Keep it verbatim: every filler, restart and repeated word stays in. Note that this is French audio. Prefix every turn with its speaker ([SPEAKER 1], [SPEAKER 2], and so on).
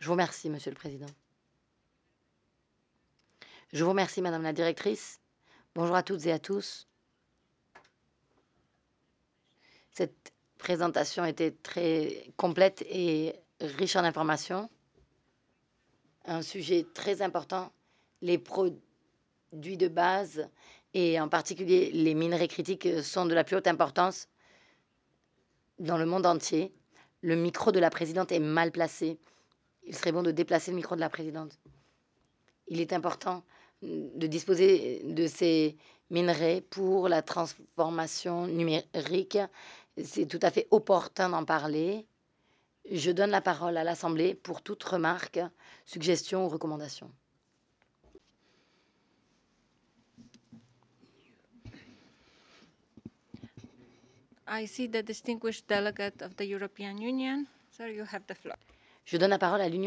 [SPEAKER 1] Je vous remercie, Monsieur le Président. Je vous remercie, Madame la directrice. Bonjour à toutes et à tous. Cette présentation était très complète et riche en informations. Un sujet très important, les produits de base et en particulier les minerais critiques sont de la plus haute importance dans le monde entier. Le micro de la présidente est mal placé. Il serait bon de déplacer le micro de la présidente. Il est important de disposer de ces minerais pour la transformation numérique. C'est tout à fait opportun d'en parler. Je donne la parole à l'Assemblée pour toute remarque, suggestion ou recommandation.
[SPEAKER 2] I see the distinguished delegate of the European Union. Sir, you have the floor.
[SPEAKER 1] Je donne la parole à l'Union